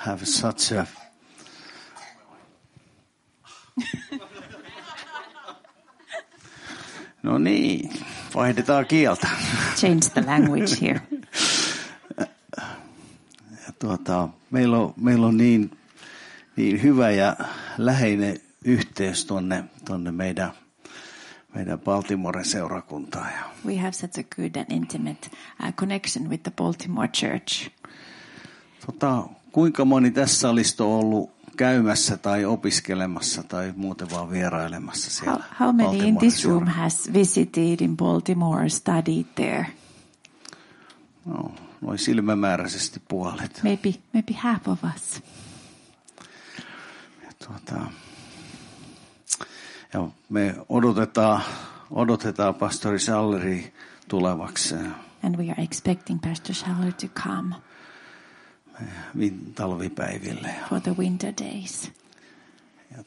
have such a No niin, vaihdetaan kieltä. Change the language here. Meillä on niin hyvä ja läheinen yhteys tuonne meidän Baltimoren seurakuntaan. We have such a good and intimate connection with the Baltimore church. Kuinka moni tässä salista on ollut käymässä tai opiskelemassa tai muuten vaan vierailemassa siellä? How many in this room has visited in Baltimore or studied there? No, noin silmämääräisesti puolet. Maybe half of us. Ja me odotetaan pastori Salleri tulevaksi. And we are expecting Pastor Schaller to come. Talvipäiville. For the winter days. Ja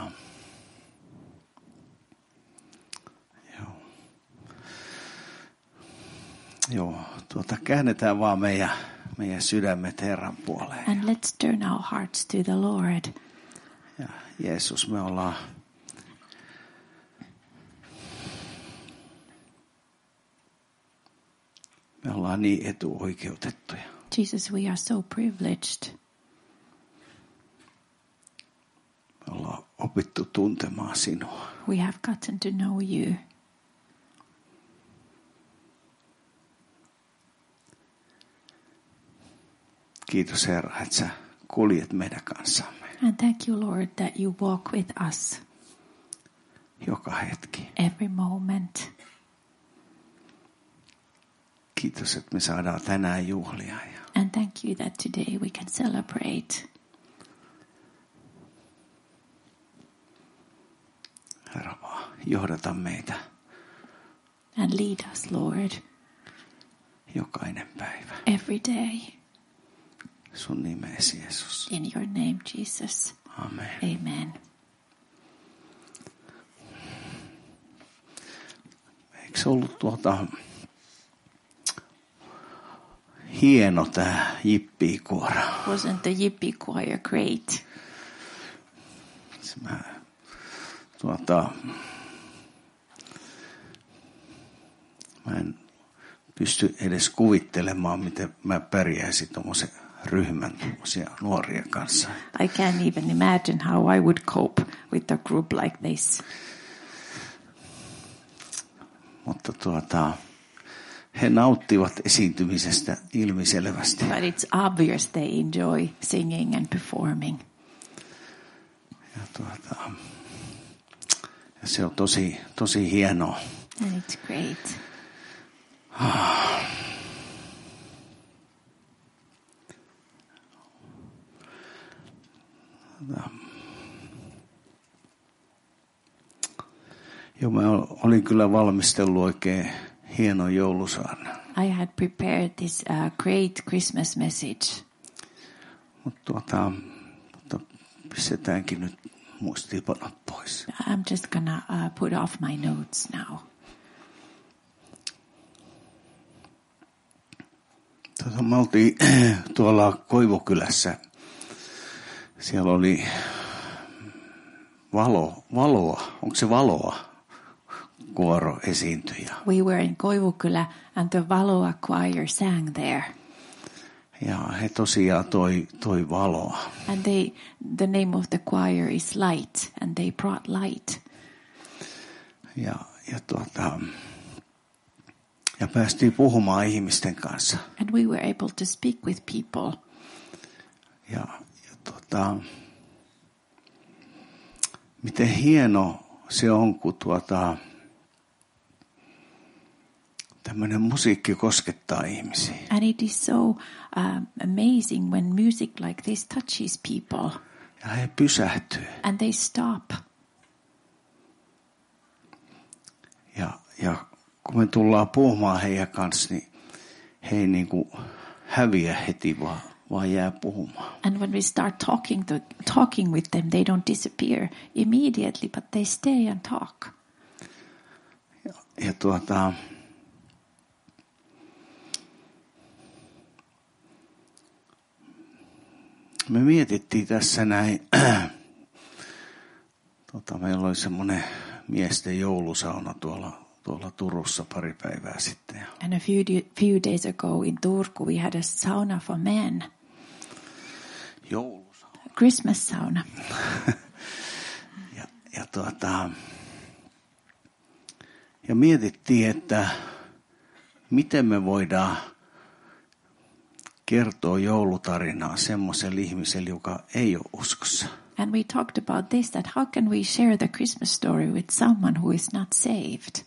käännetään vaan meidän sydämet Herran puoleen. And let's turn our hearts to the Lord. Ja Jeesus, me ollaan niin etuoikeutettuja. Jesus, we are so privileged. Me ollaan opittu tuntemaan sinua. We have gotten to know you. Kiitos Herra, että sä kuljet meidän kanssamme. And thank you, Lord, that you walk with us. Joka hetki. Every moment. Kiitos, että me saadaan tänään juhlia. And thank you that today we can celebrate. Herra vaan, johdata meitä. And lead us, Lord. Jokainen päivä. Every day. Sun nimesi, Jeesus. In your name, Jesus. Amen. Amen. Eikö se ollut hieno tämä jippikuoro? Wasn't the Yippee choir great? Mä en pysty edes kuvittelemaan, miten mä pärjäisin tuommoisen ryhmän tuommoisia nuoria kanssa. I can't even imagine how I would cope with a group like this. Mutta he nauttivat esiintymisestä ilmiselvästi. But it's obvious they enjoy singing and performing. Ja se on tosi hienoa. And it's great. Joo, mä olin kyllä valmistellut oikein hienon joulusaarnan. I had prepared this great Christmas message. Mutta pistetäänkin nyt muistiinpanot pois. I'm just gonna put off my notes now. Me oltiin tuolla Koivukylässä. Siellä oli valoa. Onko se valoa? Kuoro esiintyi. We were in Koivukylä and the Valoa choir sang there. Ja he tosiaan toi valoa. And the name of the choir is Light, and they brought light. Ja päästiin puhumaan ihmisten kanssa. And we were able to speak with people. Miten hieno se on, kun tämmöinen musiikki koskettaa ihmisiä. And it is so amazing when music like this touches people. Ja he pysähtyy. And they stop. Ja kun me tullaan puhumaan heidän kanssa, niin he ei niinku häviä heti, vaan jää puhumaan. And when we start talking with them, they don't disappear immediately, but they stay and talk. Ja Me mietittiin tässä näin, meillä oli semmoinen miesten joulusauna tuolla Turussa pari päivää sitten. And a few days ago in Turku we had a sauna for men. Joulusauna. Christmas sauna. Ja mietittiin, että miten me voidaan kertoa joulutarinaa semmoiselle ihmiselle, joka ei ole uskossa. And we talked about this, that how can we share the Christmas story with someone who is not saved?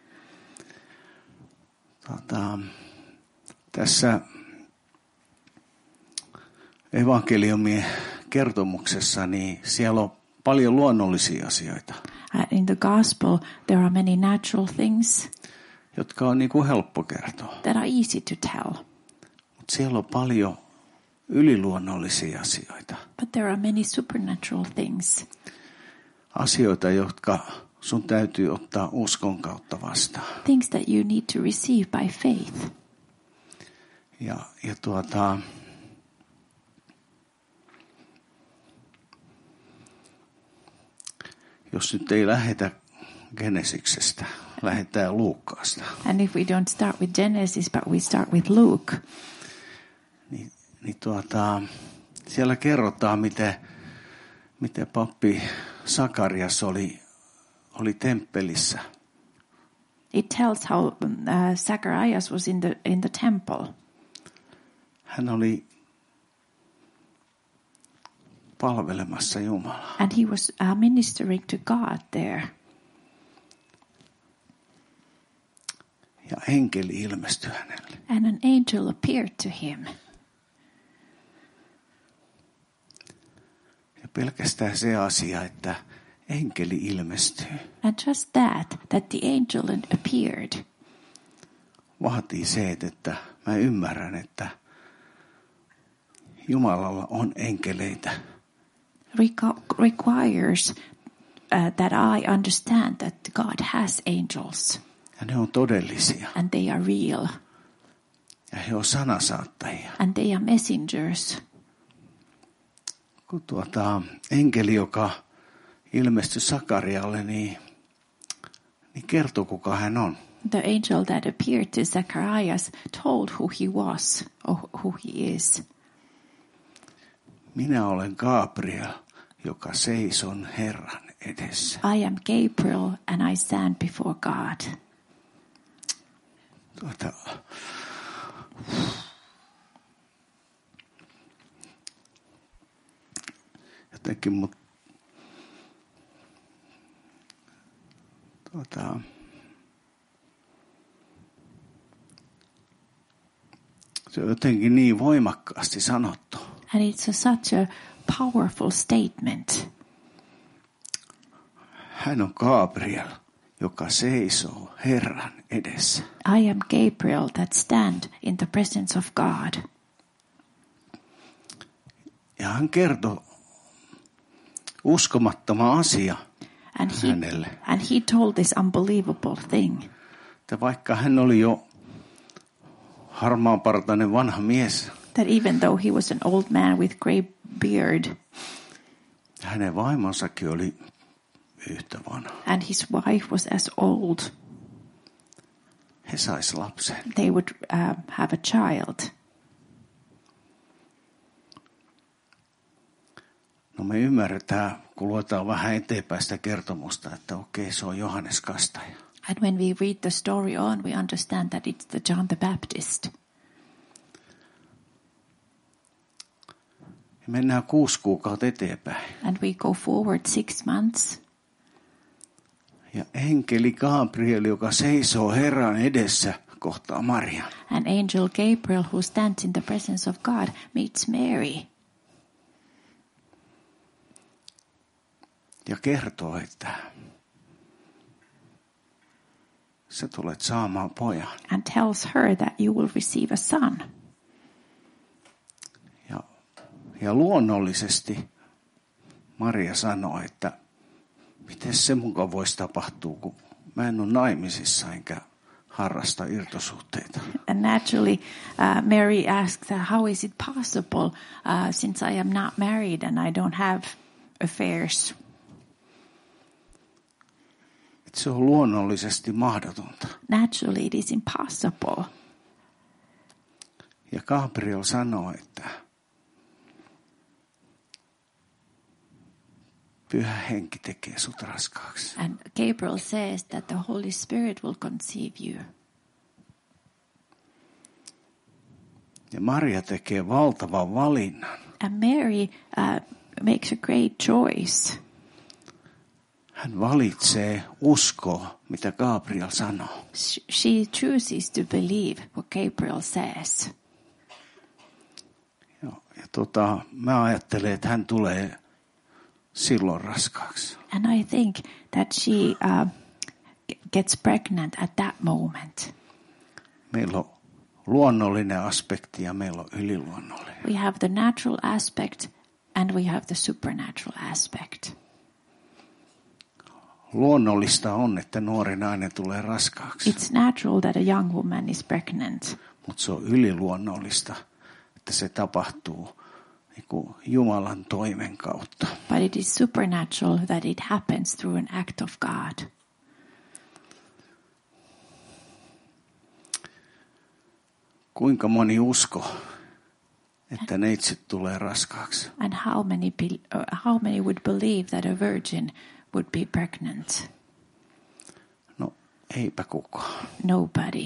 Tässä evankeliumien kertomuksessa, niin siellä on paljon luonnollisia asioita. In the gospel there are many natural things jotka on niin kuin helppo kertoa. that are easy to tell. Mutta siellä on paljon yliluonnollisia asioita. But there are many supernatural things. Asioita, jotka sun täytyy ottaa uskon kautta vastaan. Things that you need to receive by faith. Jos nyt ei lähdetä Genesiksestä, lähdetään Luukkaasta. And if we don't start with Genesis, but we start with Luke. Siellä kerrotaan, miten pappi Sakarias oli temppelissä. It tells how Zacharias was in the temple. Hän oli palvelemassa Jumalaa. And he was ministering to God there. Ja enkeli ilmestyi hänelle. And an angel appeared to him. Ja pelkästään se asia, että enkeli ilmestyy. And just that the angel appeared. Vaatii se, että mä ymmärrän, että Jumalalla on enkeleitä. Requires that I understand that God has angels. Ja ne on todellisia. And they are real. Ja he on sanasaattajia. And they are messengers. Kun enkeli, joka ilmestyi Sakarialle, niin kertoi, kuka hän on. The angel that appeared to Zacharias told who he was or who he is. Minä olen Gabriel, joka seison Herran edessä. I am Gabriel and I stand before God. Jotenkin se on jotenkin niin voimakkaasti sanottu. And it's such a powerful statement. Hän on Gabriel, joka seisoo Herran edessä. I am Gabriel that stand in the presence of God. Ja hän kertoi uskomattoman asia hänelle. And he told this unbelievable thing. Että vaikka hän oli jo harmaanpartainen vanha mies, that even though he was an old man with grey beard, hänen vaimonsakin oli yhtä vanha. And his wife was as old. He sais lapsen. They would have a child. No me ymmärretään, kun luetaan vähän eteenpäin sitä kertomusta, että okei, se on Johannes Kastaja. And when we read the story on, we understand that it's the John the Baptist. Mennään 6 kuukautta eteenpäin. And we go forward 6 months. Ja enkeli Gabriel, joka seisoo Herran edessä, kohtaa Marian. An angel Gabriel, who stands in the presence of God, meets Mary. Ja kertoo, että sä tulet saamaan pojan. And tells her that you will receive a son. Ja luonnollisesti Maria sanoo, että miten se mukaan voisi tapahtua, kun mä en ole naimisissa enkä harrasta irtosuhteita. And naturally, Mary asked, how is it possible since I am not married and I don't have affairs? Se on luonnollisesti mahdotonta. Naturally, it is impossible. Ja Gabriel sanoo, että Pyhä Henki tekee sut raskaaksi. And Gabriel says that the Holy Spirit will conceive you. Ja Maria tekee valtavan valinnan. And Mary makes a great choice. Hän valitsee uskoa, mitä Gabriel sanoo. She chooses to believe what Gabriel says. Mä ajattelen, että hän tulee silloin raskaaksi. And I think that she gets pregnant at that moment. Meillä on luonnollinen aspekti ja meillä on yliluonnollinen. We have the natural aspect and we have the supernatural aspect. Luonnollista on, että nuori nainen tulee raskaaksi. It's natural that a young woman is pregnant. Mutta se on yliluonnollista, että se tapahtuu niin kuin Jumalan toimen kautta. But it is supernatural that it happens through an act of God. Kuinka moni usko, että neitsyt tulee raskaaksi? And how many would believe that a virgin would be pregnant? No, eipä kukaan. Nobody.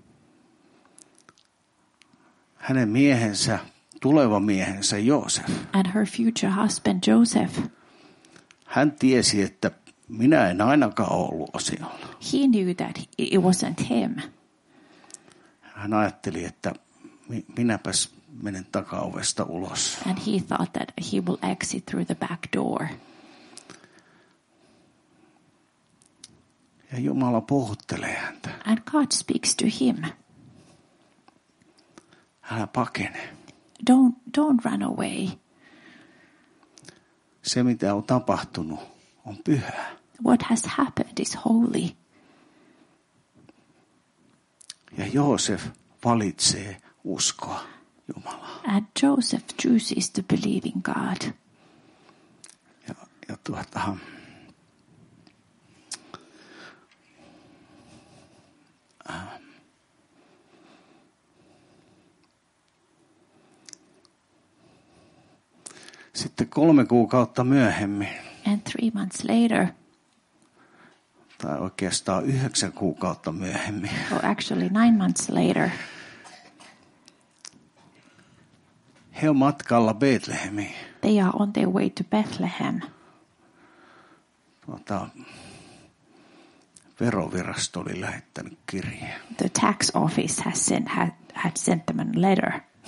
Hänen miehensä, tuleva miehensä Joosef. And her future husband Joseph. Hän tiesi, että minä en ainakaan ollut osiolla. He knew that it wasn't him. Hän ajatteli, että minäpäs menen takaovesta ulos. And he thought that he will exit through the back door. Ja Jumala puhuttelee häntä. And God speaks to him. Älä pakene. Don't run away. Se, mitä on tapahtunut, on pyhää. What has happened is holy. Ja Joosef valitsee uskoa Jumalaa. And Joseph chooses to believe in God. Sitten 3 kuukautta myöhemmin, And 3 months later, tai oikeastaan 9 kuukautta myöhemmin, or actually 9 months later, he on matkalla Betlehemiin. they are on their way to Bethlehem. Verovirasto oli lähettänyt kirjeen. The tax office had sent them a letter.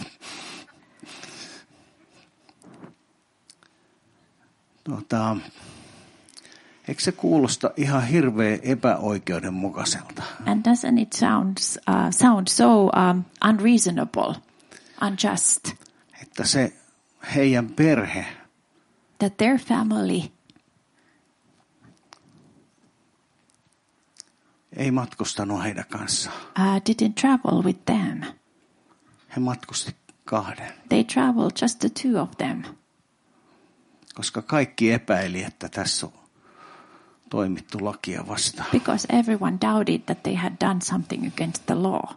Eikö se kuulosta ihan hirveän epäoikeudenmukaiselta? And doesn't it sound so unreasonable, unjust? Että se heidän perhe That their family ei matkustanut heidän kanssaan. didn't travel with them. He matkusti 2. They traveled just the 2 of them. Koska kaikki epäili, että tässä on toimittu lakia vastaan. Because everyone doubted that they had done something against the law.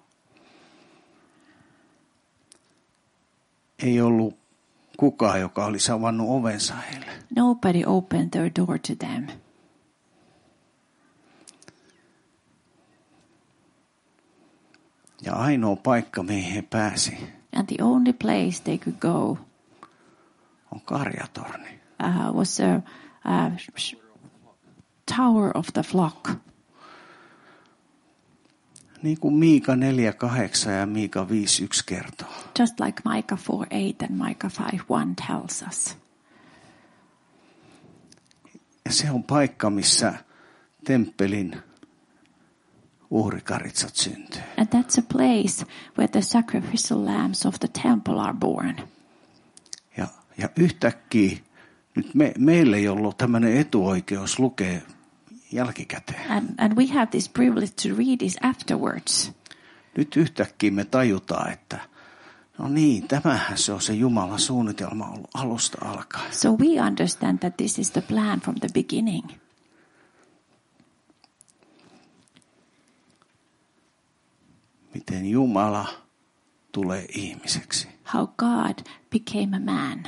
Ei ollut kukaan, joka olisi avannut ovensa heille. Nobody opened their door to them. Ja ainoa paikka, mihin he pääsi, And the only place they could go on karjatorni. was a tower of the flock. Niin kuin Miika 4:8 ja Miika 5:1 kertoo. Just like Micah 4:8 and Micah 5:1 tells us. Ja se on paikka, missä temppelin uhrikaritsat syntyy. And that's a place where the sacrificial lambs of the temple are born. Ja yhtäkkiä nyt meillä ei ollut tämmöinen etuoikeus lukea jälkikäteen. And we have this privilege to read this afterwards. Nyt yhtäkkiä me tajutaan, että no niin, tämähän se on se Jumalan suunnitelma ollut alusta alkaen. So we understand that this is the plan from the beginning. Miten Jumala tulee ihmiseksi. How God became a man.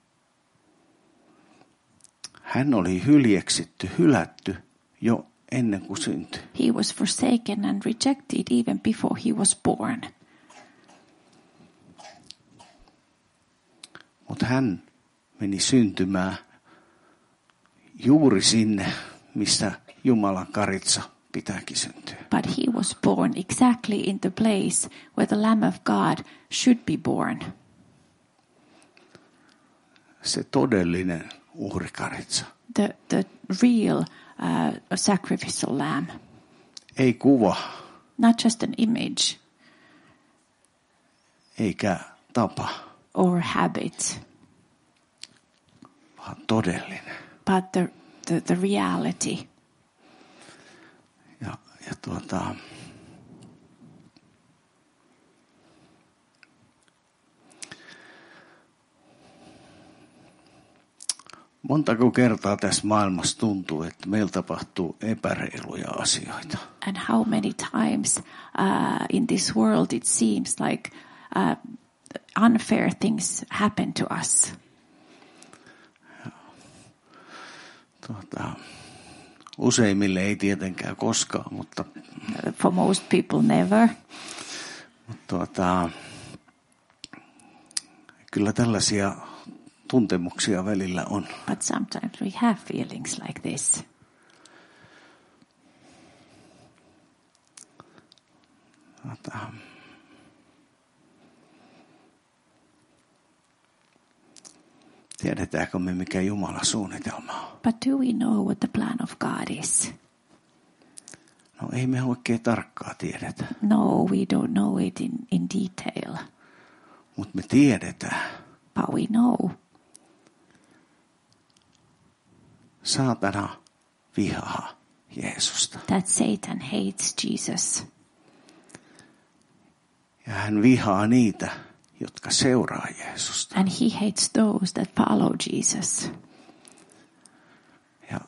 Hän oli hyljeksitty, hylätty jo ennen kuin syntyi. He was forsaken and rejected even before he was born. Mutta hän meni syntymään juuri sinne, missä Jumalan karitsa pitääkin syntyä. But he was born exactly in the place where the Lamb of God should be born. Se todellinen uhrikaritsa. The real sacrificial lamb. Ei kuva. Not just an image. Eikä tapa. Or habit. Vaan todellinen. But the reality. Ja montako kertaa tässä maailmassa tuntuu, että meillä tapahtuu epäreiluja asioita. And how many times in this world it seems like unfair things happen to us. Useimmille ei tietenkään koskaan, mutta for most people never. Mutta kyllä tällaisia tuntemuksia välillä on. But sometimes we have feelings like this. Tiedetäänkö me, mikä Jumalan suunnitelma on? But do we know what the plan of God is? No ei me oikein tarkkaa tiedetä. No, we don't know it in detail. Mutta me tiedetään. But we know. Saatana vihaa Jeesusta. That Satan hates Jesus. Ja hän vihaa niitä, jotka seuraa Jeesusta. And he hates those that follow Jesus. Ja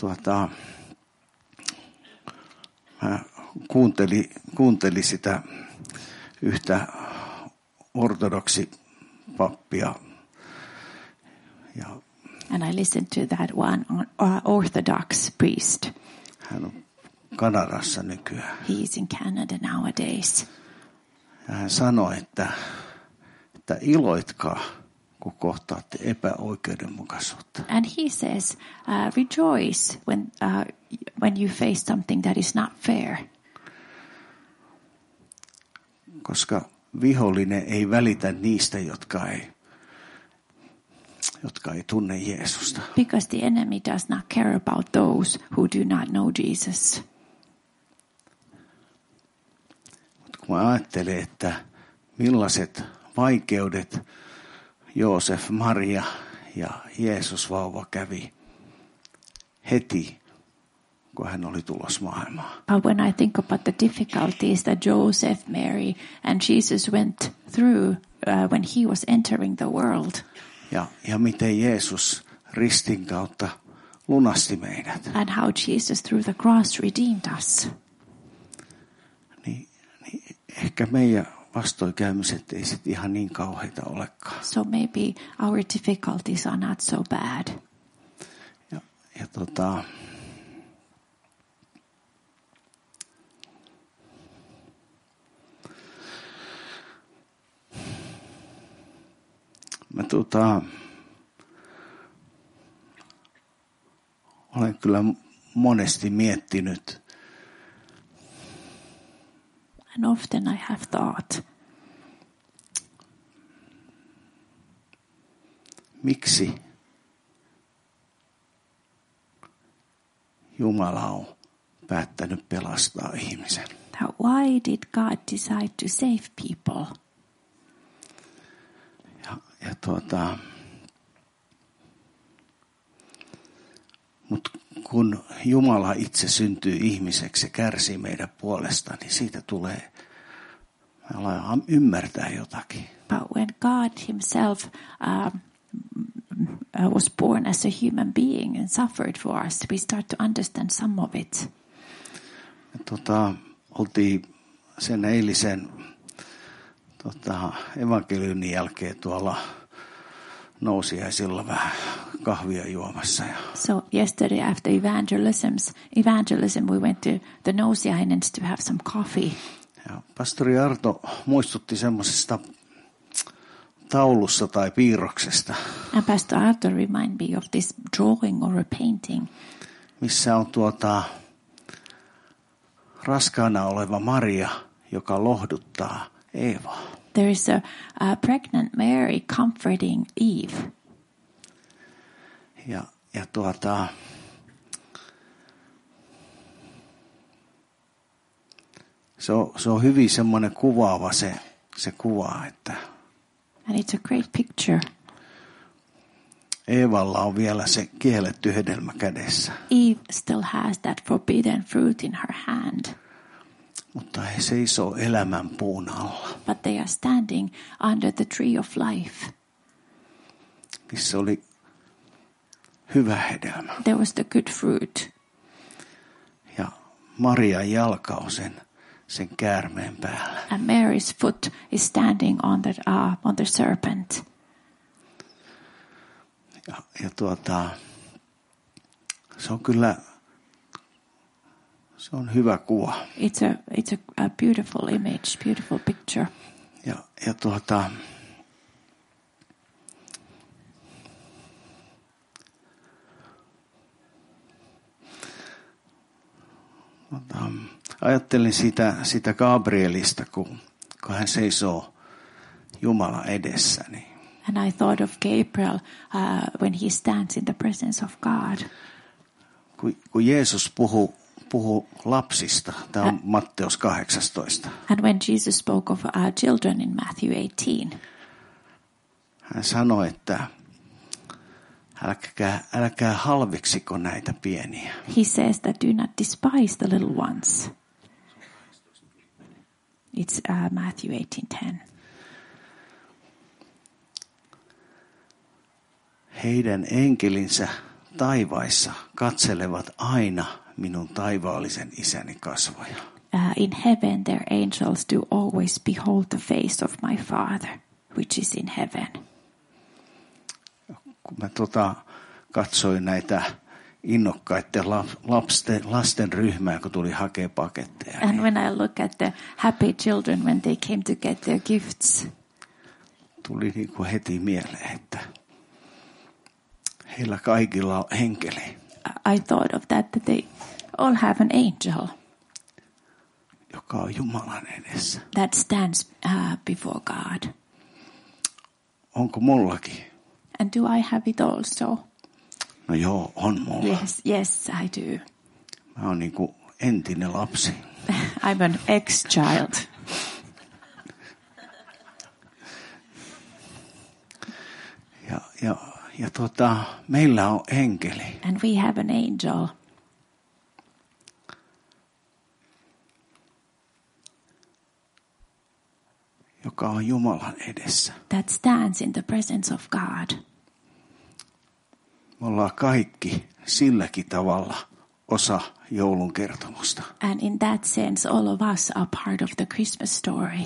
mä kuuntelin sitä yhtä ortodoksipappia. And I listened to that one Orthodox priest. Hän on Kanadassa nykyään. He is in Canada nowadays. Ja hän sanoi, että iloitkaa, kun kohtaatte epäoikeudenmukaisuutta. And he says, rejoice when you face something that is not fair. Koska vihollinen ei välitä niistä, jotka ei tunne Jeesusta. Because the enemy does not care about those who do not know Jesus. Mutta kun mä ajattelen, että millaiset vaikeudet Joosef, Maria ja Jeesus vauva kävi heti, kun hän oli tulossa maailmaan. But when I think about the difficulties that Joseph, Mary and Jesus went through when he was entering the world. Ja miten Jeesus ristin kautta lunasti meidät. And how Jesus through the cross redeemed us. Niin ehkä meidän vastoinkäymiset ei sit ihan niin kauheita olekaan. So maybe our difficulties are not so bad. Mä olen kyllä monesti miettinyt. And often I have thought, miksi Jumala on päättänyt pelastaa ihmisen? why did God decide to save people? Mutta kun Jumala itse syntyy ihmiseksi ja kärsii meidän puolesta, niin siitä tulee, me aletaan ymmärtää jotakin. But when God himself was born as a human being and suffered for us, we start to understand some of it. Oltiin sen eilisen evankeliumin jälkeen tuolla nousiaisilla vähän kahvia juomassa. So yesterday after evangelism we went to the Nousiainens to have some coffee. Ja pastori Arto muistutti semmoisesta taulussa tai piirroksesta. And Pastor Arto reminded me of this drawing or a painting. Missä on raskaana oleva Maria, joka lohduttaa Eevaa. There is a pregnant Mary comforting Eve. Ja se on hyvin semmoinen kuvaava se kuva, että And it's a great picture. Eevalla on vielä se kielletty hedelmä kädessä. Eve still has that forbidden fruit in her hand. Mutta he seisoo elämän puun alla. But they are standing under the tree of life. Missä oli hyvä hedelmä. There was the good fruit. Ja Marian jalka on sen käärmeen päällä. And Mary's foot is standing on the serpent. Ja se on kyllä, se on hyvä kuva. It's a beautiful image, beautiful picture. Ja ajattelin sitä Gabrielista, kun hän seisoo Jumalan edessä. Niin. And I thought of Gabriel when he stands in the presence of God. Kun Jeesus puhuu lapsista, tämä on Matteus 18. And when Jesus spoke of children in Matthew 18. Hän sanoi, että älkää halveksiko näitä pieniä. He says that do not despise the little ones. It's Matthew 18:10. Heidän enkelinsä taivaissa katselevat aina minun taivaallisen isäni kasvoja. In heaven their angels do always behold the face of my Father, which is in heaven. Kun mä katsoin näitä innokkaiden lasten ryhmää, kun tuli hakea paketteja. And when I look at the happy children when they came to get their gifts, tuli niin kuin heti mieleen, että heillä kaikilla on enkeli. I thought of that they all have an angel. Joka on Jumalan edessä. That stands before God. Onko mullakin? And do I have it also? No joo, on mulla. Yes, I do. Mä oon niin kuin entinen lapsi. I'm an ex-child. Ja meillä on enkeli. And we have an angel. Joka on Jumalan edessä. That stands in the presence of God. Me ollaan kaikki silläkin tavalla osa joulun kertomusta. And in that sense, all of us are part of the Christmas story.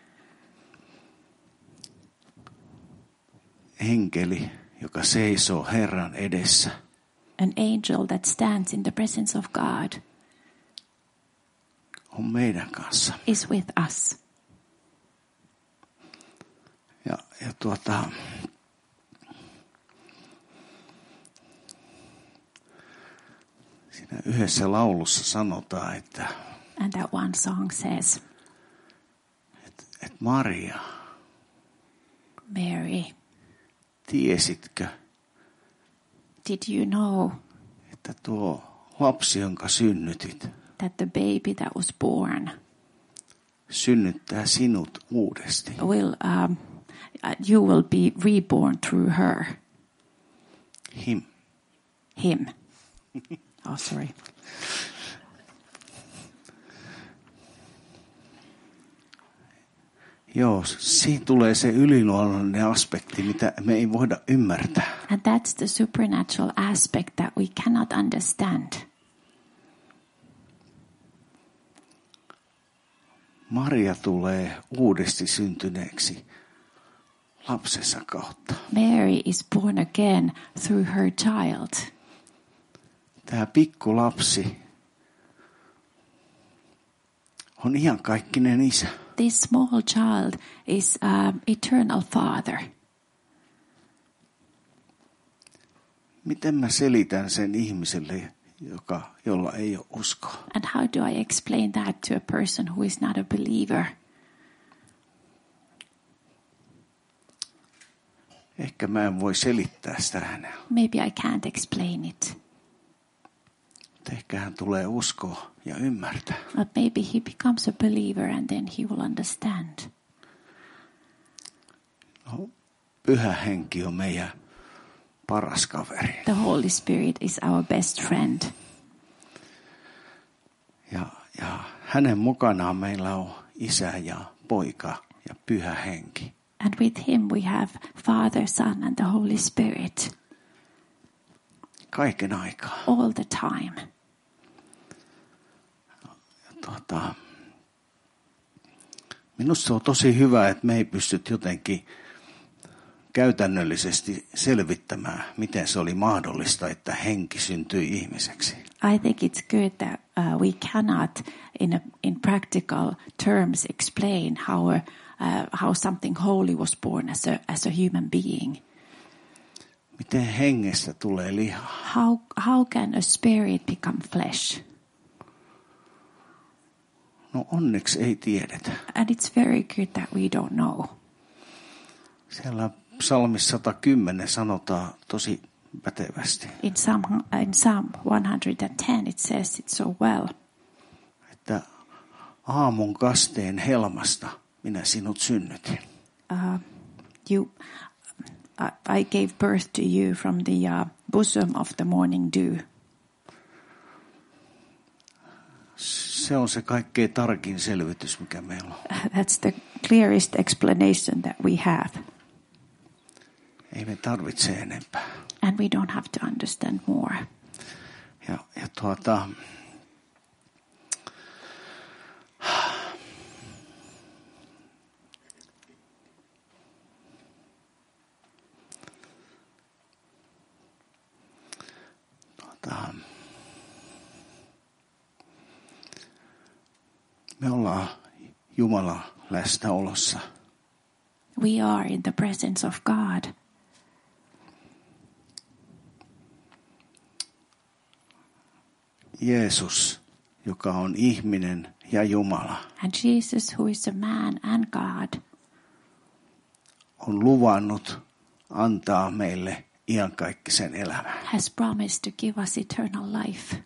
Enkeli, joka seisoo Herran edessä. An angel that stands in the presence of God. On meidän kanssa. Is with us. Ja siinä yhdessä laulussa sanotaan, että and that one song says, että Maria, Mary, tiesitkö, did you know että tuo lapsi, jonka synnytit, that the baby that was born synnyttää sinut uudesti? You will be reborn through her. Him. Oh, sorry. Joo, siitä tulee se yliluonnollinen aspekti, mitä me ei voida ymmärtää. And that's the supernatural aspect that we cannot understand. Maria tulee uudesti syntyneeksi lapsensa kautta. Mary is born again through her child. Tämä pikku lapsi on iankaikkinen isä. This small child is eternal father. Miten mä selitän sen ihmiselle, jolla ei ole uskoa? And how do I explain that to a person who is not a believer? Ehkä mä en voi selittää sitä hänelle. Maybe I can't explain it. Ehkä hän tulee uskoa ja ymmärtää. But maybe he becomes a believer and then he will understand. No, Pyhä Henki on meidän paras kaveri. The Holy Spirit is our best friend. Ja hänen mukanaan meillä on Isä ja Poika ja Pyhä Henki. And with him we have Father, Son and the Holy Spirit. Kaiken aikaa. All the time. Minusta on tosi hyvä, että me ei pystyt jotenkin käytännöllisesti selvittämään, miten se oli mahdollista, että henki syntyi ihmiseksi. I think it's good that we cannot, in practical terms, explain how something holy was born as a human being. Miten hengestä tulee liha? How can a spirit become flesh? No onneksi ei tiedetä. And it's very good that we don't know. Siellä psalmissa 110 sanotaan tosi pätevästi. In Psalm 110 it says it so well. Että aamun kasteen helmasta minä sinut synnytin. I gave birth to you from the bosom of the morning dew. Se on se kaikkein tarkin selvitys, mikä meillä on. That's the clearest explanation that we have. Ei me tarvitse enempää. And we don't have to understand more. Ja me ollaan Jumalan läsnäolossa. We are in the presence of God. Jeesus, joka on ihminen ja Jumala, And Jesus, who is a man and God, on luvannut antaa meille iankaikkisen elämän. has promised to give us eternal life.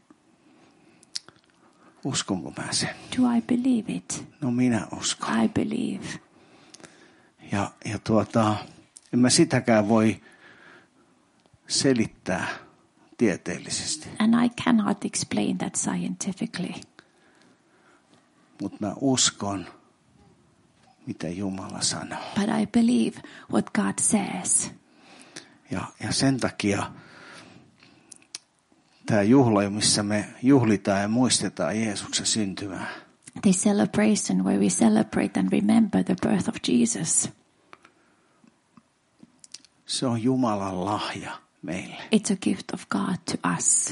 Uskonko mä sen? Do I believe it? No minä uskon. I believe. Ja en mä sitäkään voi selittää tieteellisesti. And I cannot explain that scientifically. Mutta mä uskon, mitä Jumala sanoo. But I believe what God says. Ja sen takia tämä juhla, missä me juhlitaan ja muistetaan Jeesuksen syntymää. This celebration where we celebrate and remember the birth of Jesus. Se on Jumalan lahja meille. It's a gift of God to us.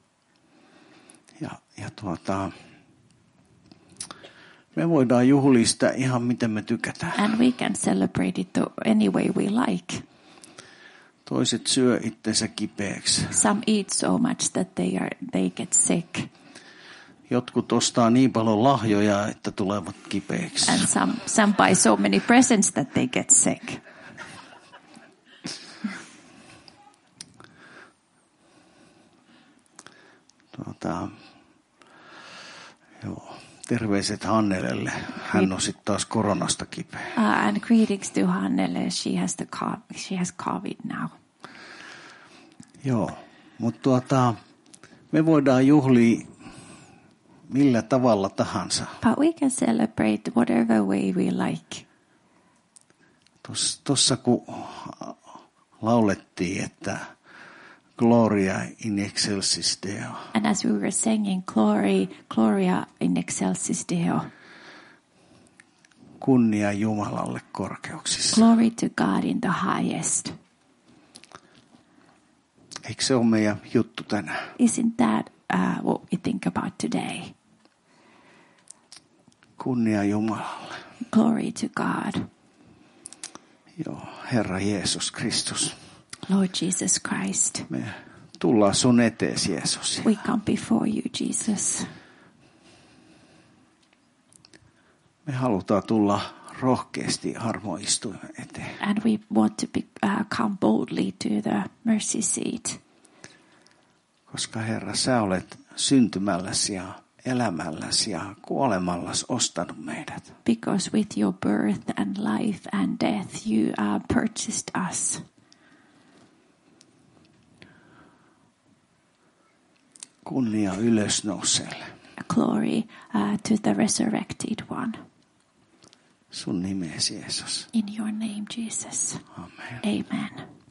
Me voidaan juhlista ihan miten me tykätään. And we can celebrate it any way we like. Toiset syö itsensä kipeäksi. Some eat so much that they get sick. Jotkut ostaa niin paljon lahjoja, että tulevat kipeäksi. And some buy so many presents that they get sick. Joo. Terveiset Hannelelle. Hän on sitten taas koronasta kipeä. And greetings to Hannele. She has COVID now. Joo, mutta Me voidaan juhlia millä tavalla tahansa. But we can celebrate whatever way we like. Tuossa kun laulettiin, että Gloria in excelsis Deo. And as we were singing, Gloria in excelsis Deo. Kunnia Jumalalle korkeuksissa. Glory to God in the highest. Eikö se ole meidän juttu tänään? Isn't that what we think about today? Kunnia Jumalalle. Glory to God. Joo, Herra Jeesus Kristus. Lord Jesus Christ. Me tullaan sun eteesi, Jeesus. We come before you, Jesus. Me halutaan tulla rohkeasti armoistuimen eteen. And we want to come boldly to the mercy seat. Koska Herra, sä olet syntymälläsi ja elämälläsi ja kuolemallas ostanut meidät. Because with your birth and life and death you purchased us. Kunnia ylösnouseelle. Glory to the resurrected one. Sun nimesi, Jeesus. In your name, Jesus. Amen. Amen.